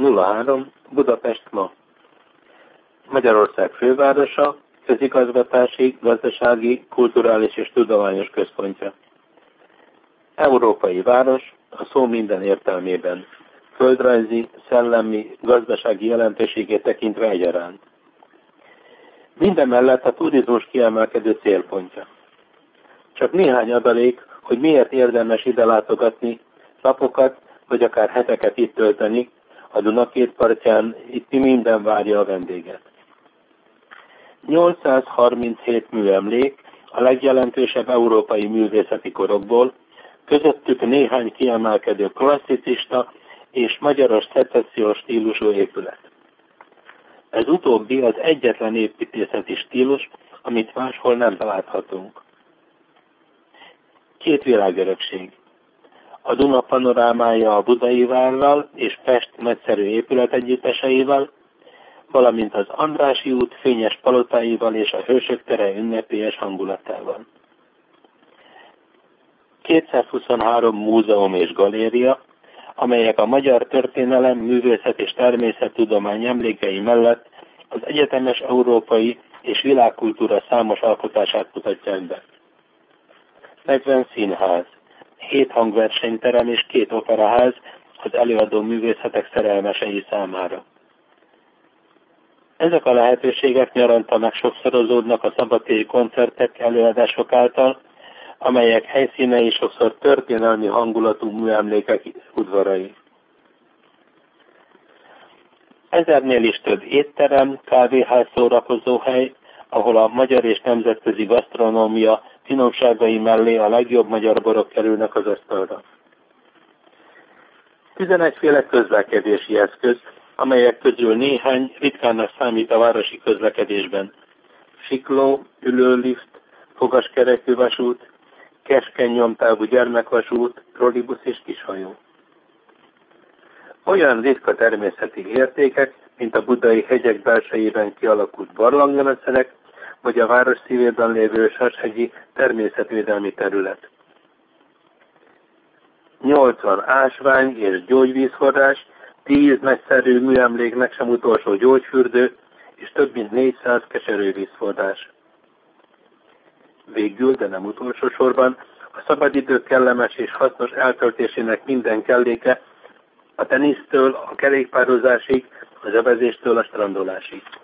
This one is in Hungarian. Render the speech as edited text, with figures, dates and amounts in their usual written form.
03 Budapest ma. Magyarország fővárosa, közigazgatási, gazdasági, kulturális és tudományos központja. Európai város a szó minden értelmében, földrajzi, szellemi, gazdasági jelentőségét tekintve egyaránt. Mindemellett a turizmus kiemelkedő célpontja. Csak néhány adalék, hogy miért érdemes ide látogatni, napokat vagy akár heteket itt tölteni, a Duna két partján itt minden várja a vendéget. 837 műemlék a legjelentősebb európai művészeti korokból, közöttük néhány kiemelkedő klasszicista és magyaros szecessziós stílusú épület. Ez utóbbi az egyetlen építészeti stílus, amit máshol nem láthatunk. Két világörökség. A Duna panorámája a Budai várral és Pest nagyszerű épületegyütteseivel, valamint az Andrássy út fényes palotáival és a Hősök tere ünnepélyes hangulatával. 223 múzeum és galéria, amelyek a magyar történelem, művészet és természettudomány emlékei mellett az egyetemes európai és világkultúra számos alkotását mutatják be. 40 színház, 7 hangversenyterem és 2 operaház az előadó művészetek szerelmesei számára. Ezek a lehetőségek nyaranta megsokszorozódnak a szabadtéri koncertek, előadások által, amelyek helyszínei sokszor történelmi hangulatú műemlékek udvarai. 1000-nél is több étterem, kávéház, szórakozóhely, ahol a magyar és nemzetközi gasztronómia finomságai mellé a legjobb magyar borok kerülnek az asztalra. 11 féle közlekedési eszköz, amelyek közül néhány ritkának számít a városi közlekedésben. Sikló, ülőlift, fogaskerekű vasút, keskeny nyomtávú gyermekvasút, trollibusz és kishajó. Olyan ritka természeti értékek, mint a budai hegyek belsejében kialakult barlangrendszerek, vagy a város szívében lévő Sashegyi természetvédelmi terület. 80 ásvány és gyógyvízforrás, 10 nagyszerű műemléknek sem utolsó gyógyfürdő, és több mint 400 keserővízforrás. Végül, de nem utolsó sorban, a szabadidő kellemes és hasznos eltöltésének minden kelléke, a tenisztől a kerékpározásig, az övezéstől a strandolásig.